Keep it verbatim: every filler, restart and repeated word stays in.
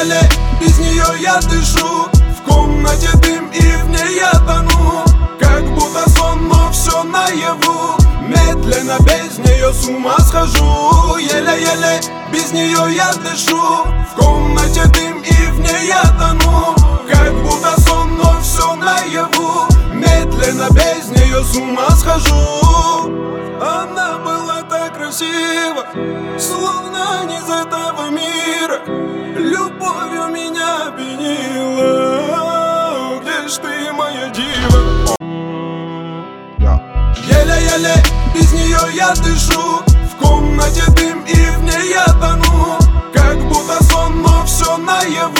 Еле-еле без нее я дышу, в комнате дым и в ней я тону. Как будто сон, но все наяву. Медленно без нее с ума схожу. Еле-еле без нее я дышу, в комнате дым и в ней я тону. Как будто сон, но все наяву. Медленно без нее с ума схожу. Она была так красива, словно не из этого мира. Любовью меня опьянила. Где ж ты, моя дива? Еле-еле без нее я дышу, в комнате дым и в ней я тону. Как будто сон, но все наяву.